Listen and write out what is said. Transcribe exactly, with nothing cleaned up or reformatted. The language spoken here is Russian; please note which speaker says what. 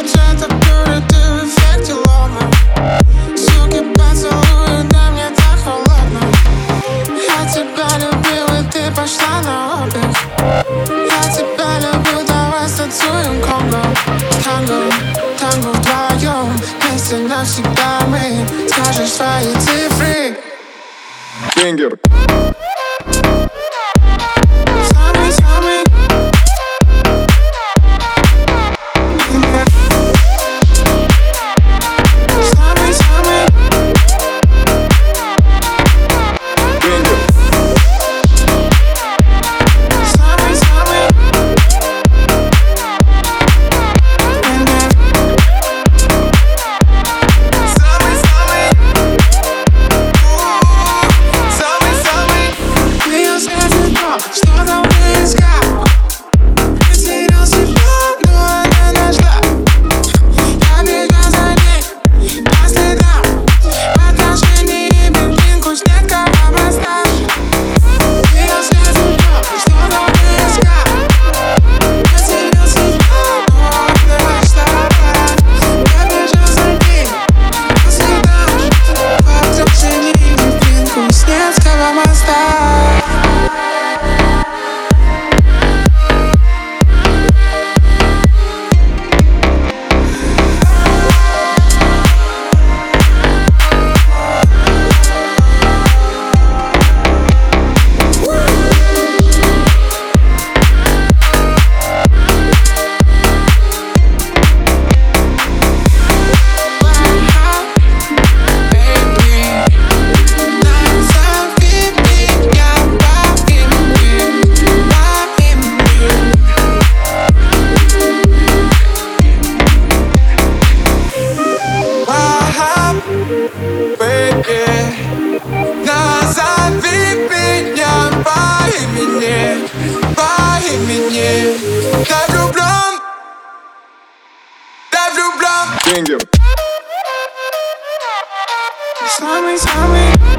Speaker 1: это будет ты в эффекте лома. Суки поцелуют, да мне так холодно. Я тебя любил, и ты пошла на отдых. Я тебя люблю, давай станцуем конго. Танго, танго вдвоем, вместе навсегда мы. Скажешь свои цифры.
Speaker 2: Фингер.
Speaker 1: Самый-самый. Самый-самый.
Speaker 2: Фингер.
Speaker 1: Самый-самый. Самый-самый. Самый-самый. Меня светит то, что там ты искал. Потерял себя, но она нашла. Я бегал за ней по следам. В отношении бензинку снег кого поставь. Меня светит то, что там ты искал. Потерял себя, но она нашла. Я бежал за ней по следам. В отношении бензинку снег кого поставь. Назови меня по имени, по имени. Я влюблен, я влюблен.
Speaker 2: Фингер.
Speaker 1: Самый-самый.